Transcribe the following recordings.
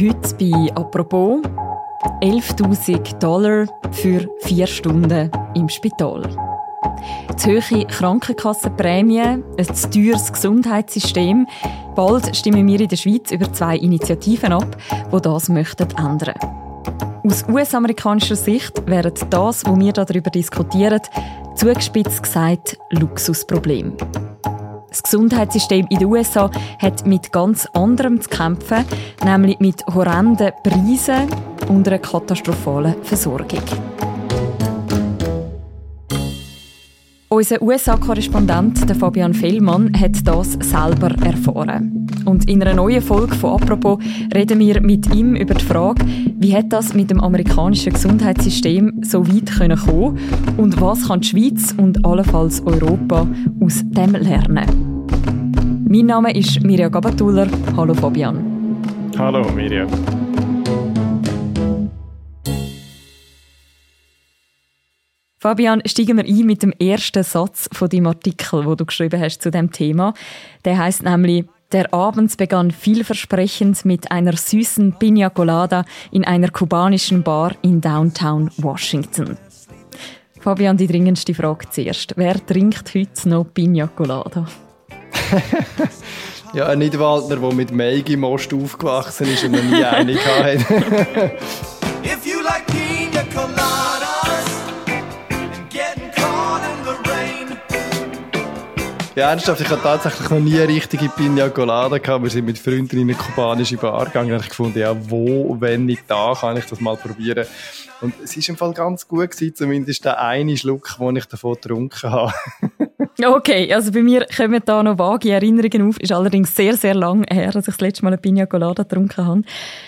Heute bei «Apropos» $11.000 für 4 Stunden im Spital. Zu hohe Krankenkassenprämie, ein zu teures Gesundheitssystem. Bald stimmen wir in der Schweiz über 2 Initiativen ab, die das ändern möchten. Aus US-amerikanischer Sicht wären das, was wir darüber diskutieren, zugespitzt gesagt Luxusproblem. Das Gesundheitssystem in den USA hat mit ganz anderem zu kämpfen, nämlich mit horrenden Preisen und einer katastrophalen Versorgung. Unser USA-Korrespondent Fabian Fellmann hat das selber erfahren. Und in einer neuen Folge von «Apropos» reden wir mit ihm über die Frage, wie hat das mit dem amerikanischen Gesundheitssystem so weit kommen und was kann die Schweiz und allenfalls Europa aus dem lernen. Mein Name ist Mirja Gabatuller. Hallo Fabian. Hallo Mirja. Fabian, steigen wir ein mit dem ersten Satz von deinem Artikel, den du geschrieben hast zu diesem Thema. Der heisst nämlich: Der Abend begann vielversprechend mit einer süßen Piña Colada in einer kubanischen Bar in Downtown Washington. Fabian, die dringendste Frage zuerst. Wer trinkt heute noch Piña Colada? Ja, ein Nidwaldner, der mit Meigi Most aufgewachsen ist und noch nie eine hatte. If you like Piña Coladas and getting caught in the rain. Ja, ernsthaft, ich hatte tatsächlich noch nie eine richtige Piña Colada gehabt. Wir sind mit Freunden in eine kubanische Bar gegangen und ich gefunden, ja, wo, wenn nicht da, kann ich das mal probieren. Und es war im Fall ganz gut gewesen, zumindest der eine Schluck, den ich davon getrunken habe. Okay, also bei mir kommen da noch vage Erinnerungen auf. Ist allerdings sehr, sehr lang her, dass ich das letzte Mal eine Piña Colada getrunken habe.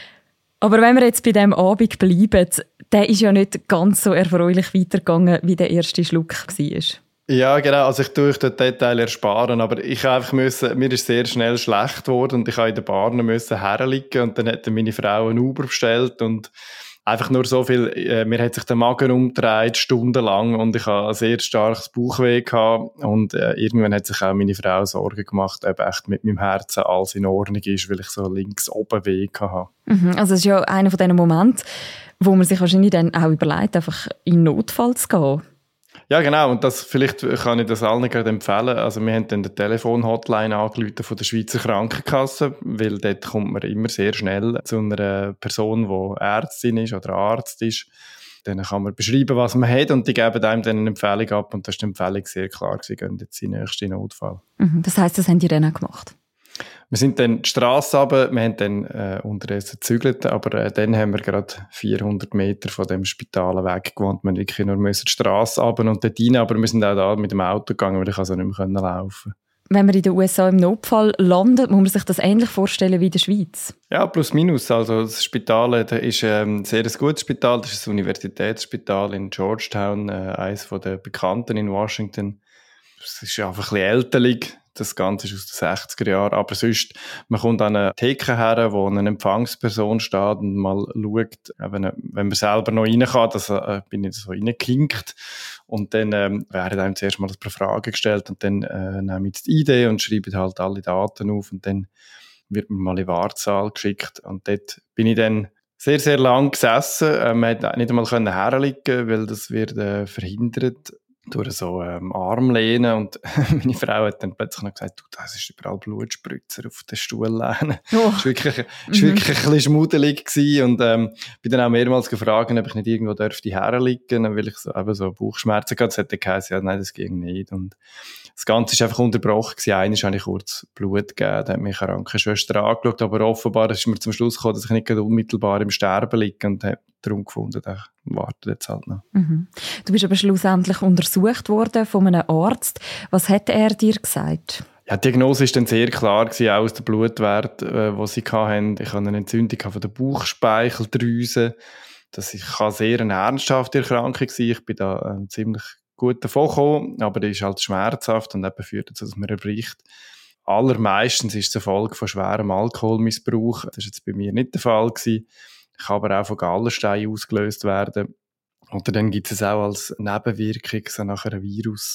Aber wenn wir jetzt bei diesem Abend bleiben, der ist ja nicht ganz so erfreulich weitergegangen, wie der erste Schluck war. Ja, genau. Also ich tue euch den Detail ersparen, aber ich einfach mir ist sehr schnell schlecht geworden und ich musste in der Bar herliegen und dann hat meine Frau einen Uber bestellt und einfach nur so viel, mir hat sich der Magen umgedreht, stundenlang, und ich hatte ein sehr starkes Bauchweh gehabt und irgendwann hat sich auch meine Frau Sorgen gemacht, ob echt mit meinem Herzen alles in Ordnung ist, weil ich so links oben Weh hatte. Also es ist ja einer von diesen Momenten, wo man sich wahrscheinlich dann auch überlegt, einfach in Notfall zu gehen. Ja, genau. Und vielleicht kann ich das allen gerade empfehlen. Also wir haben dann die Telefon-Hotline angerufen von der Schweizer Krankenkasse, weil dort kommt man immer sehr schnell zu einer Person, die Ärztin ist oder Arzt ist. Dann kann man beschreiben, was man hat, und die geben einem dann eine Empfehlung ab. Und das war die Empfehlung sehr klar. Sie gehen jetzt in den nächsten Notfall. Das heisst, das haben die dann auch gemacht? Wir sind dann die Strasse runter, wir haben dann unterdessen gezügelt, aber dann haben wir gerade 400 Meter von dem Spital weg gewohnt. Wir mussten wirklich nur die Strasse runter und dort rein, aber wir sind auch da mit dem Auto gegangen, weil ich also nicht mehr laufen. Wenn man in den USA im Notfall landet, muss man sich das ähnlich vorstellen wie in der Schweiz? Ja, plus minus. Also das Spital ist ein sehr gutes Spital, das ist ein Universitätsspital in Georgetown, eines der Bekannten in Washington. Es ist einfach ein bisschen älterlich. Das Ganze ist aus den 60er Jahren. Aber sonst, man kommt an eine Theke her, wo eine Empfangsperson steht und mal schaut, wenn man selber noch rein kann, bin ich so reingeklinkt. Und dann werden einem zuerst mal ein paar Fragen gestellt und dann nehme ich die ID und schreibe halt alle Daten auf und dann wird man mal in den Wartesaal geschickt. Und dort bin ich dann sehr, sehr lang gesessen. Man konnte nicht einmal herliegen, weil das wird verhindert durch so Armlehnen, und meine Frau hat dann plötzlich noch gesagt, du, das ist überall Blutspritzer auf den Stuhllehnen. Oh. Das war wirklich ein bisschen schmuddelig gewesen, und bin dann auch mehrmals gefragt, ob ich nicht irgendwo herliegen dürfte, weil ich so Bauchschmerzen hatte. Das hat dann geheißen, ja, nein, das ging nicht. Und das Ganze ist einfach unterbrochen gewesen. Einmal habe ich kurz Blut gegeben, da hat mich eine Krankenschwester angeschaut, aber offenbar ist mir zum Schluss gekommen, dass ich nicht unmittelbar im Sterben liege, und habe darum gefunden, ich warte jetzt halt noch. Du bist aber schlussendlich untersucht worden von einem Arzt. Was hat er dir gesagt? Ja, die Diagnose war dann sehr klar gewesen, auch aus den Blutwerten, die sie hatten. Ich hatte eine Entzündung von der Bauchspeicheldrüse. Das kann sehr eine ernsthafte Erkrankung sein. Ich bin da ziemlich gut davon gekommen, aber die ist halt schmerzhaft und eben führt dazu, dass man erbricht. Allermeistens ist es eine Folge von schwerem Alkoholmissbrauch. Das war jetzt bei mir nicht der Fall gewesen. Kann aber auch von Gallensteinen ausgelöst werden. Oder dann gibt es auch als Nebenwirkung so nach einer Virusinfektion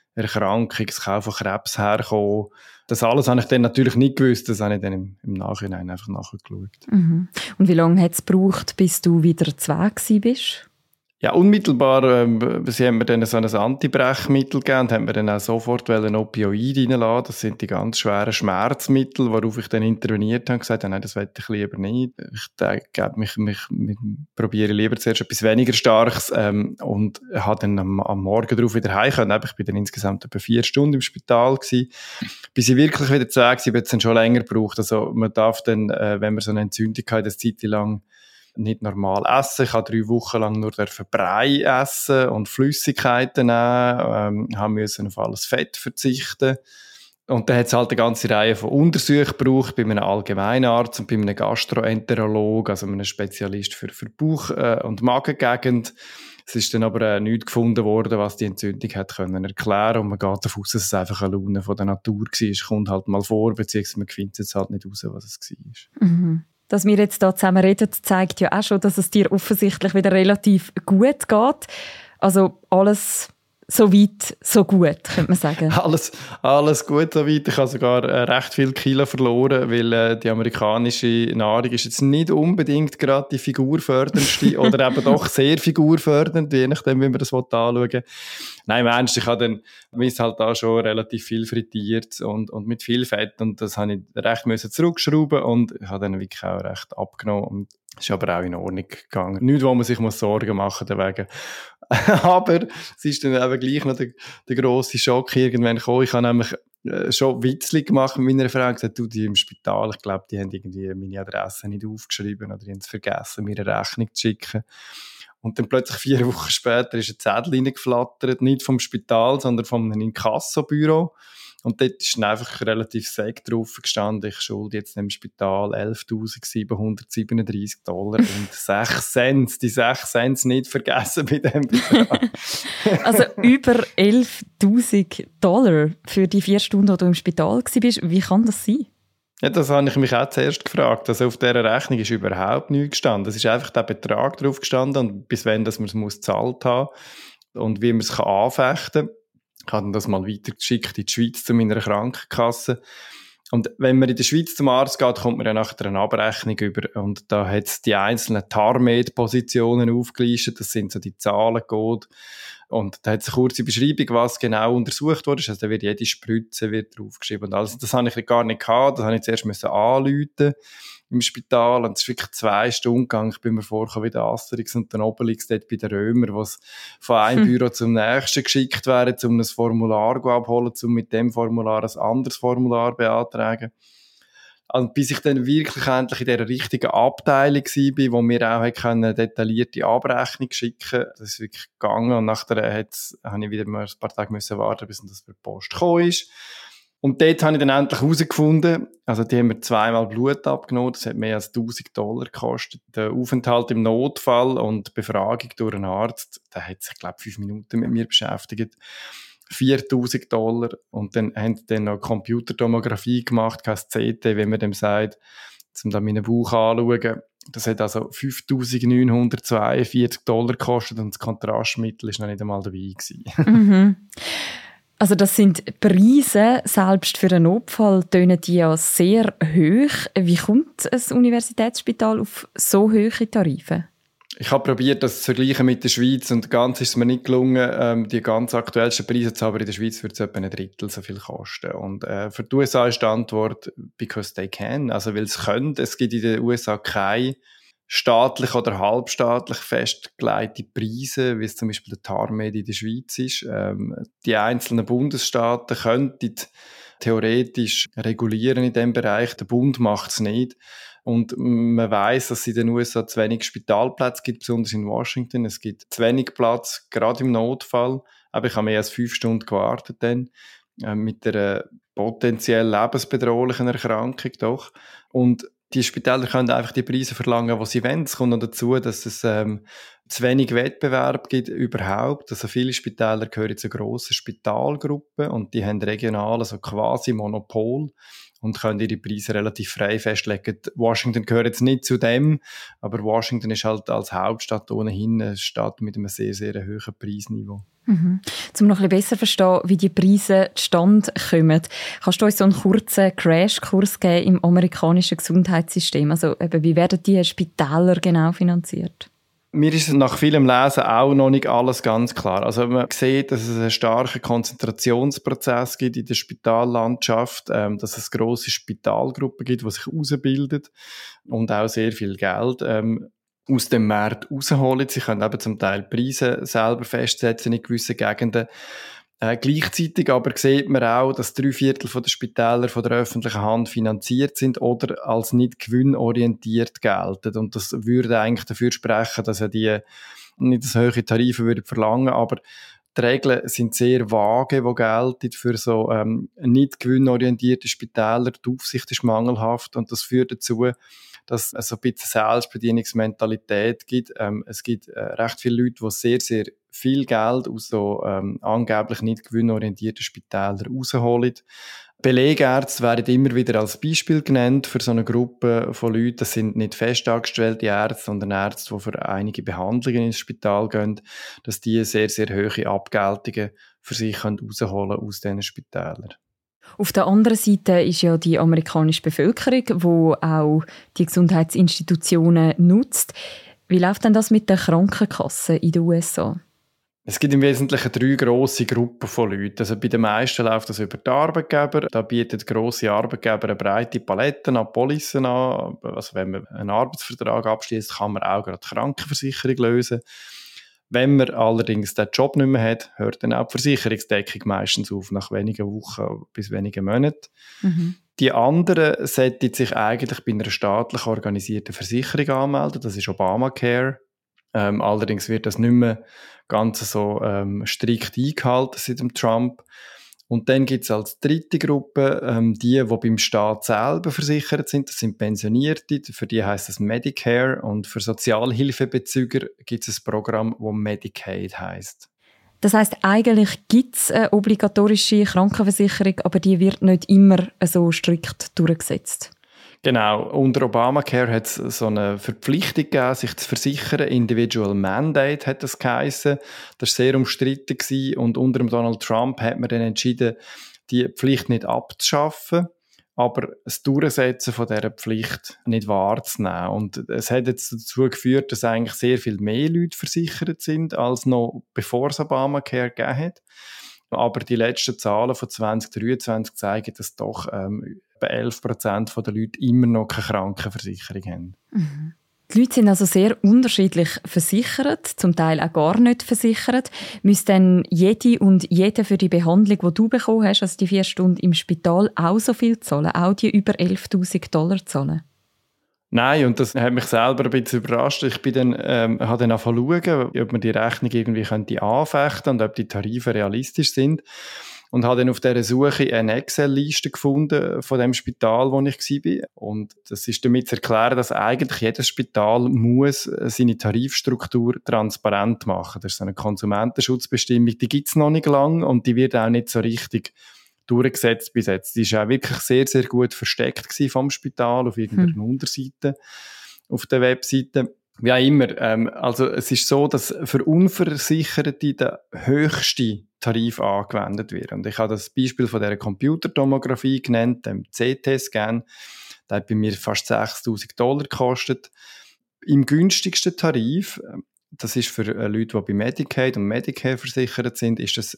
Erkrankung, es kann auch von Krebs herkommen. Das alles habe ich dann natürlich nicht gewusst, das habe ich dann im Nachhinein einfach nachgeschaut. Mhm. Und wie lange hat es gebraucht, bis du wieder zu Weg gewesen bist? Ja, unmittelbar, sie haben mir dann so ein Antibrechmittel gegeben und haben mir dann auch sofort ein Opioid reinlassen. Das sind die ganz schweren Schmerzmittel, worauf ich dann interveniert habe und gesagt habe, nein, das will ich lieber nicht. Ich denke, probiere lieber zuerst etwas weniger Starkes, und habe dann am Morgen darauf wieder heim können. Ich bin dann insgesamt etwa 4 Stunden im Spital gewesen. Bis ich wirklich wieder zu Hause war, hat es dann schon länger gebraucht. Also man darf dann, wenn man so eine Entzündung hat, eine Zeit lang nicht normal essen. Ich habe 3 Wochen lang nur Brei essen und Flüssigkeiten nehmen, haben müssen auf alles Fett verzichten. Und dann hat es halt eine ganze Reihe von Untersuchungen gebraucht, bei einem Allgemeinarzt und bei einem Gastroenterologen, also einem Spezialist für Bauch- und Magengegend. Es ist dann aber nichts gefunden worden, was die Entzündung hat können erklären. Und man geht davon aus, dass es einfach eine Laune von der Natur war. Kommt halt mal vor, beziehungsweise man findet jetzt halt nicht raus, was es war. Mhm. Dass wir jetzt hier zusammen reden, zeigt ja auch schon, dass es dir offensichtlich wieder relativ gut geht. Also alles so weit, so gut, könnte man sagen. Alles gut so weit. Ich habe sogar recht viel Kilo verloren, weil die amerikanische Nahrung ist jetzt nicht unbedingt gerade die figurförderndste oder eben doch sehr figurfördernd, je nachdem, wie man das anschauen will. Nein, im Ernst, ich habe dann halt da schon relativ viel frittiert und mit viel Fett und das habe ich recht müssen zurückschrauben und ich habe dann wirklich auch recht abgenommen und es ist aber auch in Ordnung gegangen. Nichts, wo man sich Sorgen machen muss deswegen. Aber es ist dann eben gleich noch der grosse Schock irgendwann gekommen. Ich habe nämlich schon Witzli gemacht mit meiner Frau und gesagt, du, die im Spital, ich glaube, die haben irgendwie meine Adresse nicht aufgeschrieben oder die haben es vergessen, mir eine Rechnung zu schicken. Und dann plötzlich 4 Wochen später ist ein Zettel reingeflattert, nicht vom Spital, sondern von einem Inkassobüro. Und dort ist dann einfach relativ seg drauf gestanden, ich schulde jetzt im Spital $11.737 und 6 Cent. Die 6 Cent nicht vergessen bei dem Betrag. Also über $11.000 für die 4 Stunden, die du im Spital warst. Wie kann das sein? Ja, das habe ich mich auch zuerst gefragt. Also auf dieser Rechnung ist überhaupt nichts gestanden. Es ist einfach der Betrag drauf gestanden und bis wann dass man es gezahlt haben und wie man es anfechten kann. Ich habe das mal weitergeschickt in die Schweiz zu meiner Krankenkasse. Und wenn man in der Schweiz zum Arzt geht, kommt man ja nachher eine Abrechnung über. Und da hat es die einzelnen TARMED-Positionen aufgelistet. Das sind so die Zahlencode. Und da hat es eine kurze Beschreibung, was genau untersucht wurde. Also da wird jede Spritze draufgeschrieben. Und alles. Das habe ich gar nicht gehabt. Das habe ich zuerst anrufen im Spital. Und es ist wirklich 2 Stunden gegangen. Ich bin mir vorgekommen wie der Asterix und der Obelix dort bei den Römern, wo es von einem Büro zum nächsten geschickt werden, um ein Formular abholen, um mit dem Formular ein anderes Formular beantragen. Und bis ich dann wirklich endlich in dieser richtigen Abteilung war, wo wir auch eine detaillierte Abrechnung schicken, das ist wirklich gegangen. Und nachher habe ich wieder mal ein paar Tage warten, bis das per Post gekommen ist. Und dort habe ich dann endlich herausgefunden, also die haben mir 2-mal Blut abgenommen, das hat mehr als $1.000 gekostet. Der Aufenthalt im Notfall und die Befragung durch einen Arzt, der hat sich, glaube ich, 5 Minuten mit mir beschäftigt. $4.000 und dann haben die dann noch Computertomographie gemacht, kein CT, wie man dem sagt, um dann meinen Bauch anzuschauen. Das hat also $5.942 gekostet und das Kontrastmittel war noch nicht einmal dabei gewesen. Mhm. Also das sind Preise, selbst für einen Notfall tönen die ja sehr hoch. Wie kommt ein Universitätsspital auf so hohe Tarife? Ich habe probiert, das zu vergleichen mit der Schweiz und ganz ist es mir nicht gelungen, die ganz aktuellsten Preise zu haben, aber in der Schweiz würde es etwa 1/3 so viel kosten. Und für die USA ist die Antwort, because they can, also weil es können. Es gibt in den USA keine staatlich oder halbstaatlich festgelegte Preise, wie es zum Beispiel der TARMED in der Schweiz ist. Die einzelnen Bundesstaaten könnten theoretisch regulieren in diesem Bereich. Der Bund macht es nicht. Und man weiss, dass es in den USA zu wenig Spitalplätze gibt, besonders in Washington. Es gibt zu wenig Platz, gerade im Notfall. Aber ich habe mehr als 5 Stunden gewartet dann, mit einer potenziell lebensbedrohlichen Erkrankung doch. Und die Spitäler können einfach die Preise verlangen, die sie wollen. Es kommt noch dazu, dass es zu wenig Wettbewerb gibt überhaupt. Also viele Spitäler gehören zu grossen Spitalgruppen und die haben regional also quasi Monopol. und können ihre Preise relativ frei festlegen. Washington gehört jetzt nicht zu dem, aber Washington ist halt als Hauptstadt ohnehin eine Stadt mit einem sehr, sehr hohen Preisniveau. Um noch ein bisschen besser zu verstehen, wie die Preise zustande kommen, kannst du uns so einen kurzen Crashkurs geben im amerikanischen Gesundheitssystem? Also eben, wie werden die Spitäler genau finanziert? Mir ist nach vielem Lesen auch noch nicht alles ganz klar. Also man sieht, dass es einen starken Konzentrationsprozess gibt in der Spitallandschaft, dass es grosse Spitalgruppen gibt, die sich ausbilden und auch sehr viel Geld aus dem Markt rausholen. Sie können eben zum Teil Preise selber festsetzen in gewissen Gegenden. Gleichzeitig aber sieht man auch, dass 3/4 der Spitäler von der öffentlichen Hand finanziert sind oder als nicht gewinnorientiert gelten. Und das würde eigentlich dafür sprechen, dass die nicht so hohe Tarife würden verlangen, aber die Regeln sind sehr vage, die gelten für so nicht gewinnorientierte Spitäler. Die Aufsicht ist mangelhaft und das führt dazu, dass es so ein bisschen Selbstbedienungsmentalität gibt. Es gibt recht viele Leute, die sehr, sehr viel Geld aus so angeblich nicht gewinnorientierten Spitälern rausholen. Belegärzte werden immer wieder als Beispiel genannt für so eine Gruppe von Leuten. Das sind nicht festangestellte Ärzte, sondern Ärzte, die für einige Behandlungen ins Spital gehen, dass die sehr, sehr hohe Abgeltungen für sich rausholen können aus diesen Spitälern. Auf der anderen Seite ist ja die amerikanische Bevölkerung, die auch die Gesundheitsinstitutionen nutzt. Wie läuft denn das mit den Krankenkassen in den USA? Es gibt im Wesentlichen 3 grosse Gruppen von Leuten. Also bei den meisten läuft das über die Arbeitgeber. Da bieten grosse Arbeitgeber eine breite Palette an Policen an. Also wenn man einen Arbeitsvertrag abschließt, kann man auch gerade die Krankenversicherung lösen. Wenn man allerdings den Job nicht mehr hat, hört dann auch die Versicherungsdeckung meistens auf, nach wenigen Wochen bis wenigen Monaten. Die anderen sollten sich eigentlich bei einer staatlich organisierten Versicherung anmelden. Das ist Obamacare. Allerdings wird das nicht mehr ganz so strikt eingehalten seit dem Trump. Und dann gibt es als dritte Gruppe die beim Staat selber versichert sind. Das sind Pensionierte, für die heisst es Medicare. Und für Sozialhilfebezüger gibt es ein Programm, das Medicaid heisst. Das heisst, eigentlich gibt es eine obligatorische Krankenversicherung, aber die wird nicht immer so strikt durchgesetzt. Genau. Unter Obamacare hat es so eine Verpflichtung gegeben, sich zu versichern. Individual Mandate hat das geheissen. Das war sehr umstritten gewesen. Und unter dem Donald Trump hat man dann entschieden, die Pflicht nicht abzuschaffen, aber das Durchsetzen von dieser Pflicht nicht wahrzunehmen. Und es hat jetzt dazu geführt, dass eigentlich sehr viel mehr Leute versichert sind, als noch bevor es Obamacare gegeben hat. Aber die letzten Zahlen von 2023 zeigen, dass doch etwa 11% der Leute immer noch keine Krankenversicherung haben. Die Leute sind also sehr unterschiedlich versichert, zum Teil auch gar nicht versichert. Müsste dann jede und jeder für die Behandlung, die du bekommen hast, also die 4 Stunden im Spital, auch so viel zahlen? Auch die über $11.000 zahlen? Nein, und das hat mich selber ein bisschen überrascht. Ich bin dann, habe dann angefangen zu schauen, ob man die Rechnung irgendwie anfechten könnte und ob die Tarife realistisch sind. Und habe dann auf dieser Suche eine Excel-Liste gefunden von dem Spital, wo ich war. Und das ist damit zu erklären, dass eigentlich jedes Spital muss seine Tarifstruktur transparent machen. Das ist so eine Konsumentenschutzbestimmung, die gibt es noch nicht lange und die wird auch nicht so richtig durchgesetzt bis jetzt. Die war auch wirklich sehr, sehr gut versteckt vom Spital auf irgendeiner Unterseite auf der Webseite. Wie auch immer, also es ist so, dass für Unversicherte der höchste Tarif angewendet wird. Und ich habe das Beispiel von dieser Computertomographie genannt, dem CT-Scan. Der hat bei mir fast $6.000 gekostet. Im günstigsten Tarif, das ist für Leute, die bei Medicaid und Medicare versichert sind, ist das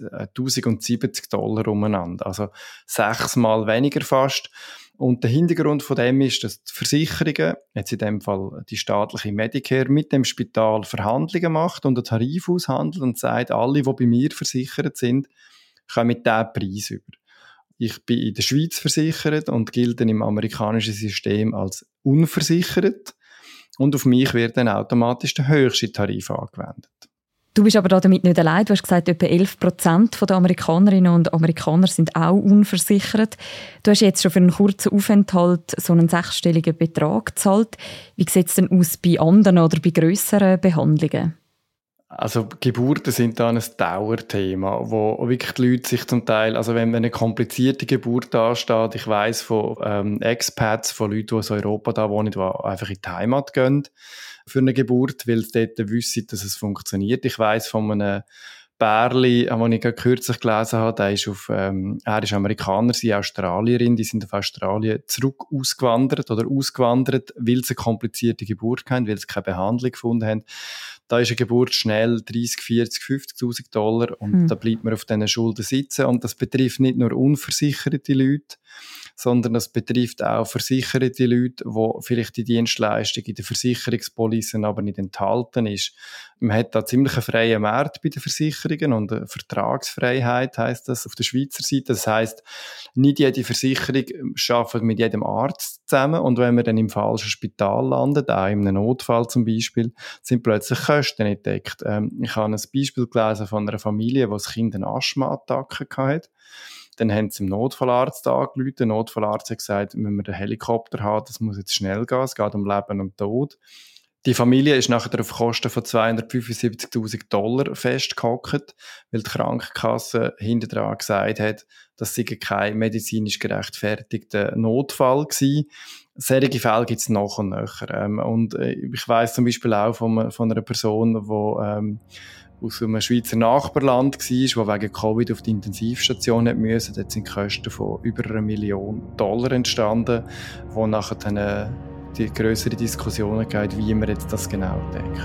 $1.070 umeinander. Also 6-mal weniger fast. Und der Hintergrund von dem ist, dass die Versicherungen, jetzt in dem Fall die staatliche Medicare, mit dem Spital Verhandlungen macht und einen Tarif aushandelt und sagt, alle, die bei mir versichert sind, kommen diesen Preis über. Ich bin in der Schweiz versichert und gilt dann im amerikanischen System als unversichert. Und auf mich wird dann automatisch der höchste Tarif angewendet. Du bist aber damit nicht allein. Du hast gesagt, etwa 11% der Amerikanerinnen und Amerikaner sind auch unversichert. Du hast jetzt schon für einen kurzen Aufenthalt so einen 6-stelligen Betrag gezahlt. Wie sieht es denn aus bei anderen oder bei grösseren Behandlungen? Also Geburten sind da ein Dauerthema, wo wirklich die Leute sich zum Teil, also wenn eine komplizierte Geburt ansteht, ich weiss von Expats, von Leuten, die aus Europa da wohnen, die einfach in die Heimat gehen für eine Geburt, weil sie dort wissen, dass es funktioniert. Ich weiss von einem Bärli, den ich gerade kürzlich gelesen habe, er ist Amerikaner, sie Australierin, die sind auf Australien zurück ausgewandert, weil sie eine komplizierte Geburt hatten, weil sie keine Behandlung gefunden haben. Da ist eine Geburt schnell 30, 40, 50'000 Dollar und da bleibt man auf diesen Schulden sitzen. Und das betrifft nicht nur unversicherte Leute, sondern das betrifft auch versicherte Leute, wo vielleicht die Dienstleistung in der Versicherungspolice aber nicht enthalten ist. Man hat da ziemlich einen freien Markt bei den Versicherungen und eine Vertragsfreiheit heisst das auf der Schweizer Seite. Das heisst, nicht jede Versicherung arbeitet mit jedem Arzt zusammen und wenn man dann im falschen Spital landet, auch in einem Notfall zum Beispiel, sind plötzlich Kosten nicht gedeckt. Ich habe ein Beispiel gelesen von einer Familie, wo das Kind eine Asthma-Attacke hatte. Dann haben sie dem Notfallarzt angerufen. Der Notfallarzt hat gesagt, wenn wir den Helikopter haben, das muss jetzt schnell gehen, es geht um Leben und Tod. Die Familie ist nachher auf Kosten von 275'000 Dollar festgehockt, weil die Krankenkasse hinterher gesagt hat, das sei kein medizinisch gerechtfertigter Notfall gewesen. Solche Fälle gibt es noch und nöcher. Ich weiss zum Beispiel auch von einer Person, die aus einem Schweizer Nachbarland war, der wegen Covid auf die Intensivstation musste. Dort sind Kosten von über $1 Million entstanden, wo nachher dann die grössere Diskussionen geht, wie man jetzt das genau deckt.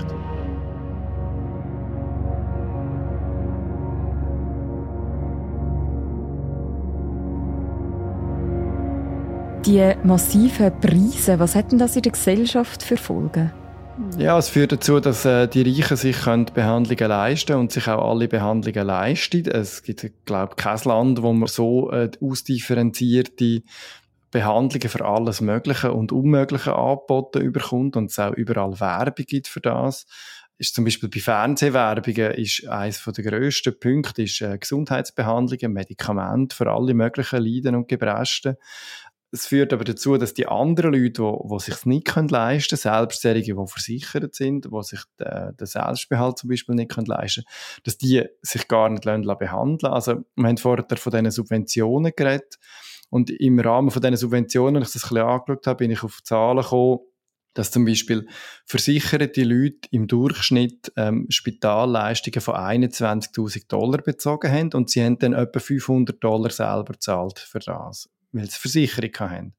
Die massiven Preise, was hat denn das in der Gesellschaft für Folgen? Ja, es führt dazu, dass die Reichen sich Behandlungen leisten können und sich auch alle Behandlungen leisten. Es gibt, glaube ich, kein Land, wo man so ausdifferenzierte Behandlungen für alles Mögliche und Unmögliche angeboten überkommt und es auch überall Werbung gibt für das. Ist zum Beispiel bei Fernsehwerbungen ist eines der grössten Punkte Gesundheitsbehandlungen, Medikamente für alle möglichen Leiden und Gebrechen. Es führt aber dazu, dass die anderen Leute, die sich nicht leisten können, selbst solche, die versichert sind, die sich den Selbstbehalt zum Beispiel nicht leisten können, dass die sich gar nicht behandeln lassen. Also, wir haben vorher von diesen Subventionen geredet. Und im Rahmen von diesen Subventionen, als ich das ein bisschen angeschaut habe, bin ich auf Zahlen gekommen, dass zum Beispiel versicherte Leute im Durchschnitt Spitalleistungen von 21'000 Dollar bezogen haben und sie haben dann etwa $500 selber gezahlt für das, weil sie Versicherung hatten.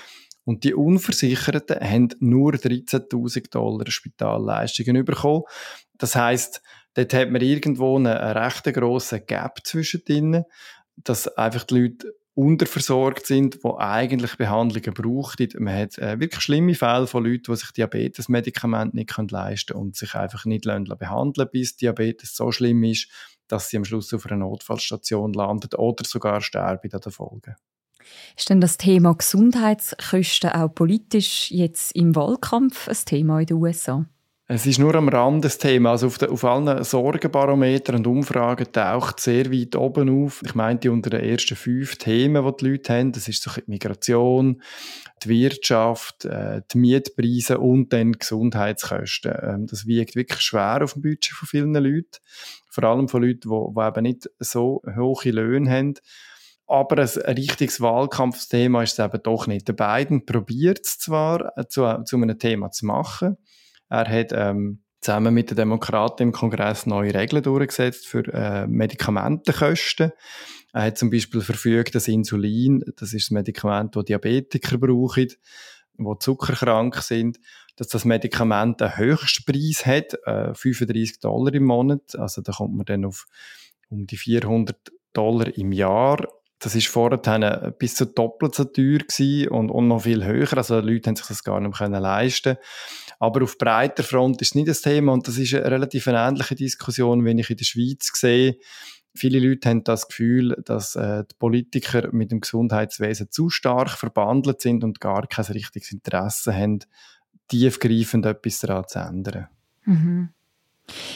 Und die Unversicherten haben nur $13'000 Spitalleistungen bekommen. Das heisst, dort hat man irgendwo einen recht grossen Gap zwischendrin, dass einfach die Leute unterversorgt sind, die eigentlich Behandlungen brauchen. Man hat wirklich schlimme Fälle von Leuten, die sich Diabetesmedikamente nicht leisten können und sich einfach nicht behandeln lassen, bis Diabetes so schlimm ist, dass sie am Schluss auf einer Notfallstation landen oder sogar sterben an den Folgen. Ist denn das Thema Gesundheitskosten auch politisch jetzt im Wahlkampf ein Thema in den USA? Es ist nur am Rand das Thema. Also auf allen Sorgenbarometern und Umfragen taucht sehr weit oben auf. Ich meinte unter den ersten 5 Themen, die die Leute haben. Das ist so die Migration, die Wirtschaft, die Mietpreise und dann die Gesundheitskosten. Das wiegt wirklich schwer auf dem Budget von vielen Leuten. Vor allem von Leuten, die eben nicht so hohe Löhne haben. Aber ein richtiges Wahlkampfthema ist es eben doch nicht. Der Biden probiert es zwar, zu einem Thema zu machen. Er hat zusammen mit den Demokraten im Kongress neue Regeln durchgesetzt für Medikamentenkosten. Er hat zum Beispiel verfügt, dass Insulin, das ist das Medikament, das Diabetiker brauchen, die zuckerkrank sind, dass das Medikament einen Höchstpreis hat, $35 im Monat. Also da kommt man dann auf um die $400 im Jahr. Das ist vorher bis zu doppelt so teuer gewesen und noch viel höher. Also die Leute haben sich das gar nicht mehr leisten können. Aber auf breiter Front ist es nicht das Thema und das ist eine relativ ähnliche Diskussion, wie ich in der Schweiz sehe. Viele Leute haben das Gefühl, dass die Politiker mit dem Gesundheitswesen zu stark verbandelt sind und gar kein richtiges Interesse haben, tiefgreifend etwas daran zu ändern. Mhm.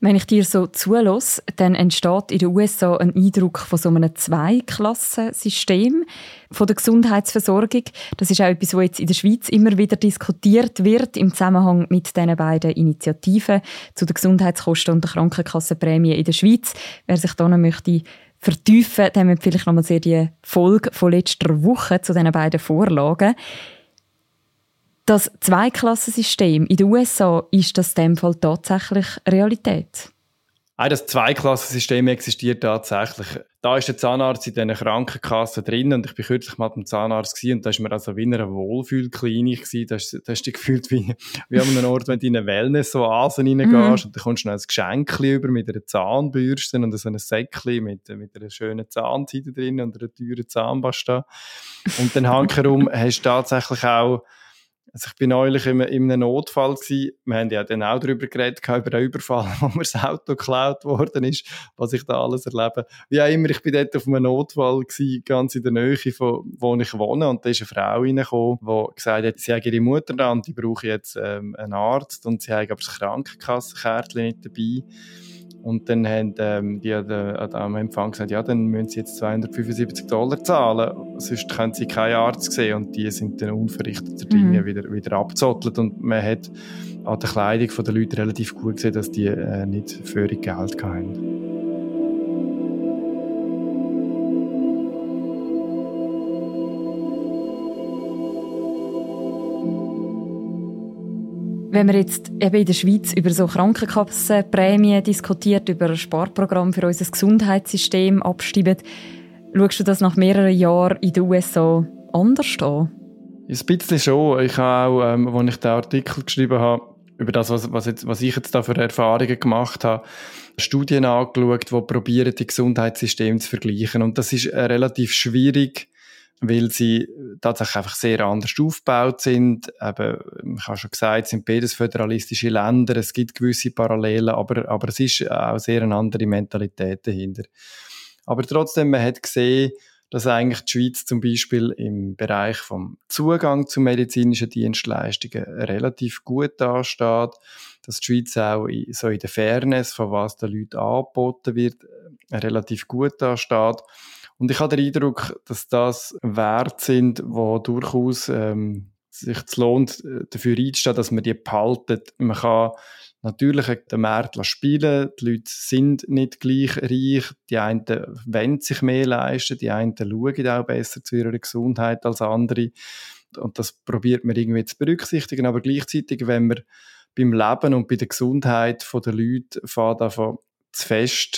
Wenn ich dir so zulasse, dann entsteht in den USA ein Eindruck von so einem Zweiklassensystem von der Gesundheitsversorgung. Das ist auch etwas, was jetzt in der Schweiz immer wieder diskutiert wird im Zusammenhang mit diesen beiden Initiativen zu den Gesundheitskosten und der Krankenkassenprämie in der Schweiz. Wer sich da noch möchte vertiefen, der müsste vielleicht noch mal die Folge von letzter Woche zu diesen beiden Vorlagen. Das Zweiklassensystem in den USA, ist das in dem Fall tatsächlich Realität? Das Zweiklassensystem existiert tatsächlich. Da ist der Zahnarzt in diesen Krankenkassen drin und ich war kürzlich mal beim Zahnarzt und da war mir also wie in einer Wohlfühlklinik. Da ist gefühlt wie an einem Ort, wenn du in eine Wellness-Oase reingehst und dann kommst du noch ein Geschenkchen über mit einer Zahnbürste und so einem Säckchen mit einer schönen Zahnseide drin und einer teuren Zahnpasta. Und dann hankerum hast du tatsächlich auch. Also ich bin neulich in einem Notfall gewesen. Wir haben ja dann auch darüber geredet, über einen Überfall, wo mir das Auto geklaut worden ist, was ich da alles erlebe. Wie auch immer, ich bin dort auf einem Notfall gewesen, ganz in der Nähe von wo ich wohne. Und da ist eine Frau reingekommen, die gesagt hat, sie hat ihre Mutter da und die brauche jetzt einen Arzt und sie hat aber das Krankenkassenkärtchen nicht dabei. Und dann haben die am Empfang gesagt, ja, dann müssen sie jetzt $275 zahlen, sonst können sie keinen Arzt sehen. Und die sind dann unverrichteter Dinge wieder abgezottelt. Und man hat an der Kleidung der Leute relativ gut gesehen, dass die nicht völlig Geld hatten. Wenn wir jetzt eben in der Schweiz über so Krankenkassenprämien diskutiert, über ein Sparprogramm für unser Gesundheitssystem abstimmen, schaust du das nach mehreren Jahren in den USA anders an? Ein bisschen schon. Ich habe auch, als ich den Artikel geschrieben habe, über das, was ich jetzt da für Erfahrungen gemacht habe, Studien angeschaut, die probieren, die Gesundheitssysteme zu vergleichen. Und das ist relativ schwierig, weil sie tatsächlich einfach sehr anders aufgebaut sind. Eben, ich habe schon gesagt, es sind beides föderalistische Länder, es gibt gewisse Parallelen, aber es ist auch sehr eine andere Mentalität dahinter. Aber trotzdem, man hat gesehen, dass eigentlich die Schweiz zum Beispiel im Bereich vom Zugang zu medizinischen Dienstleistungen relativ gut dasteht, dass die Schweiz auch so in der Fairness, von was den Leuten angeboten wird, relativ gut dasteht. Und ich habe den Eindruck, dass das Werte sind, wo durchaus sich es lohnt, dafür einzustehen, dass man die behalten. Man kann natürlich den Markt spielen. Die Leute sind nicht gleich reich. Die einen wollen sich mehr leisten. Die einen schauen auch besser zu ihrer Gesundheit als andere. Und das probiert man irgendwie zu berücksichtigen. Aber gleichzeitig, wenn man beim Leben und bei der Gesundheit der Leute davon zu fest,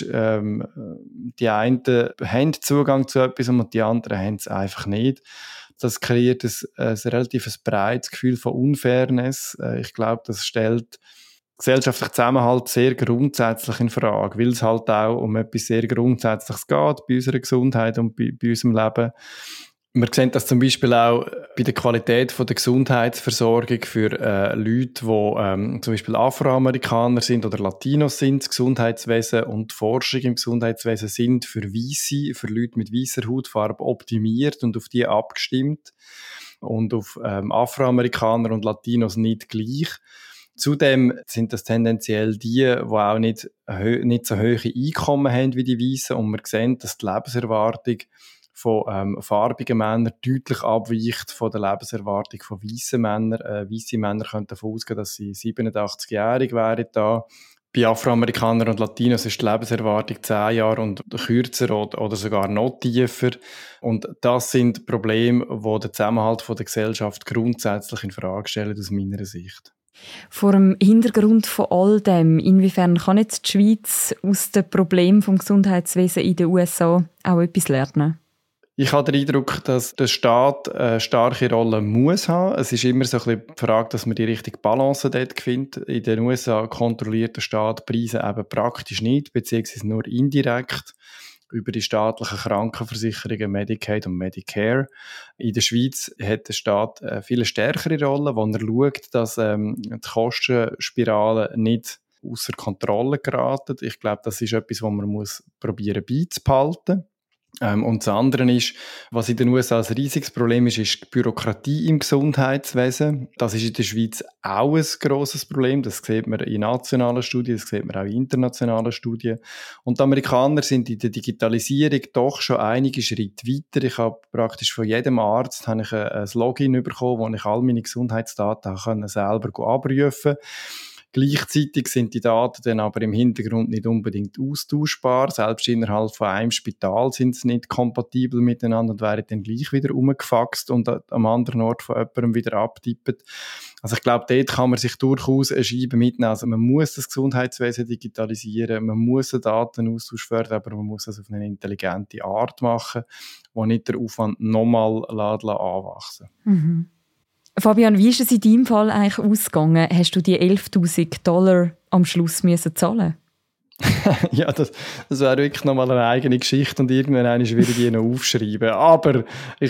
die einen haben Zugang zu etwas und die anderen haben es einfach nicht. Das kreiert ein relativ breites Gefühl von Unfairness. Ich glaube, das stellt gesellschaftlichen Zusammenhalt sehr grundsätzlich in Frage, weil es halt auch um etwas sehr Grundsätzliches geht, bei unserer Gesundheit und bei unserem Leben. Wir sehen das zum Beispiel auch bei der Qualität von der Gesundheitsversorgung für Leute, die zum Beispiel Afroamerikaner sind oder Latinos sind. Das Gesundheitswesen und die Forschung im Gesundheitswesen sind für Weisse, für Leute mit weißer Hautfarbe optimiert und auf die abgestimmt. Und auf Afroamerikaner und Latinos nicht gleich. Zudem sind das tendenziell die auch nicht so hohe Einkommen haben wie die Weißen. Und wir sehen, dass die Lebenserwartung von farbigen Männern deutlich abweicht von der Lebenserwartung von weißen Männern. Weisse Männer können davon ausgehen, dass sie 87-jährig wären da. Bei Afroamerikanern und Latinos ist die Lebenserwartung 10 Jahre und kürzer oder sogar noch tiefer. Und das sind Probleme, die den Zusammenhalt der Gesellschaft grundsätzlich in Frage stellen, aus meiner Sicht. Vor dem Hintergrund von all dem, inwiefern kann jetzt die Schweiz aus den Problemen des Gesundheitswesens in den USA auch etwas lernen? Ich habe den Eindruck, dass der Staat eine starke Rolle muss haben. Es ist immer so ein bisschen die Frage, dass man die richtige Balance dort findet. In den USA kontrolliert der Staat Preise eben praktisch nicht, beziehungsweise nur indirekt über die staatlichen Krankenversicherungen Medicaid und Medicare. In der Schweiz hat der Staat eine viel stärkere Rolle, wo er schaut, dass die Kostenspirale nicht außer Kontrolle geraten. Ich glaube, das ist etwas, was man probieren beizubehalten. Und das andere ist, was in den USA ein riesiges Problem ist die Bürokratie im Gesundheitswesen. Das ist in der Schweiz auch ein grosses Problem. Das sieht man in nationalen Studien, das sieht man auch in internationalen Studien. Und die Amerikaner sind in der Digitalisierung doch schon einige Schritte weiter. Ich habe praktisch von jedem Arzt ein Login bekommen, wo ich all meine Gesundheitsdaten selber abrufen konnte. Gleichzeitig sind die Daten dann aber im Hintergrund nicht unbedingt austauschbar. Selbst innerhalb von einem Spital sind sie nicht kompatibel miteinander und werden dann gleich wieder umgefaxt und am anderen Ort von jemandem wieder abtippt. Also ich glaube, dort kann man sich durchaus eine Scheibe mitnehmen. Also man muss das Gesundheitswesen digitalisieren, man muss den Datenaustausch fördern, aber man muss das auf eine intelligente Art machen, wo nicht der Aufwand nochmal anwachsen. Mhm. Fabian, wie ist es in deinem Fall eigentlich ausgegangen? Hast du die $11.000 am Schluss zahlen? Ja, das wäre wirklich nochmal eine eigene Geschichte und irgendwann würde ich die noch aufschreiben. Aber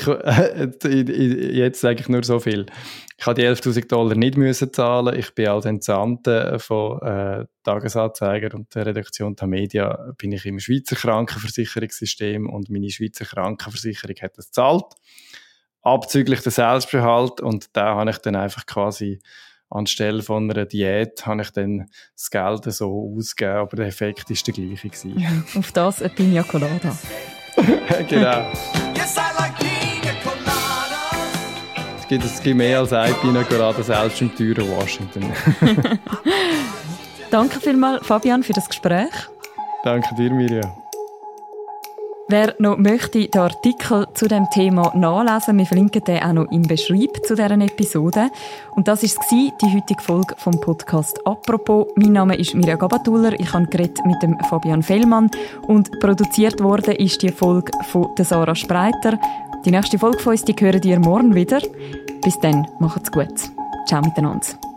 jetzt sage ich nur so viel. Ich habe die $11.000 nicht zahlen. Ich bin als Entsandter von Tagesanzeiger und der Redaktion Tamedia bin ich im Schweizer Krankenversicherungssystem und meine Schweizer Krankenversicherung hat das gezahlt. Abzüglich der Selbstbehalt, und da habe ich dann einfach quasi anstelle von einer Diät habe ich dann das Geld so ausgegeben, aber der Effekt war der gleiche gewesen. Auf das eine Pina Colada. Genau. Es gibt mehr als eine Pina Colada, selbst im teuren Washington. Danke vielmals, Fabian, für das Gespräch. Danke dir, Mirja. Wer noch möchte den Artikel zu dem Thema nachlesen, wir verlinken den auch noch im Beschreib zu dieser Episode. Und das war die heutige Folge vom Podcast «Apropos». Mein Name ist Mirja Gabatuller, ich habe geredet mit dem Fabian Fellmann und produziert worden ist die Folge von Sarah Spreiter. Die nächste Folge von uns, die hören ihr morgen wieder. Bis dann, macht's gut. Ciao miteinander.